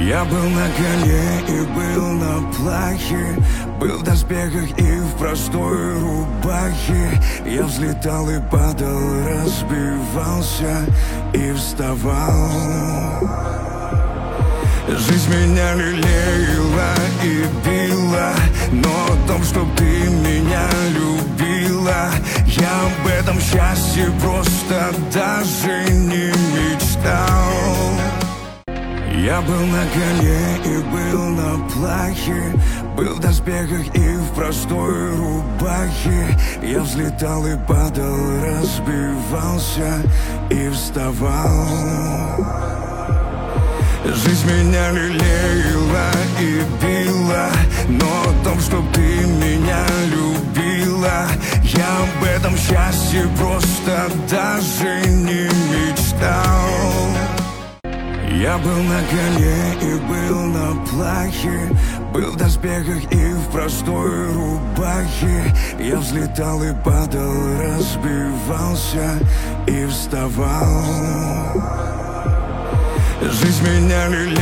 Я был на коне и был на плахе, был в доспехах и в простой рубахе. Я взлетал и падал, разбивался и вставал. Жизнь меня лелеяла и била, но о том, чтоб ты меня любила, я об этом счастье просто даже не мечтал. Я был на коне и был на плахе, был в доспехах и в простой рубахе. Я взлетал и падал, разбивался и вставал. Жизнь меня лелеяла и била, но о том, чтоб ты меня любила, я об этом счастье просто даже не мечтал. Я был на коне и был на плахе, был в доспехах и в простой рубахе. Я взлетал и падал, разбивался и вставал. Жизнь меня лелеяла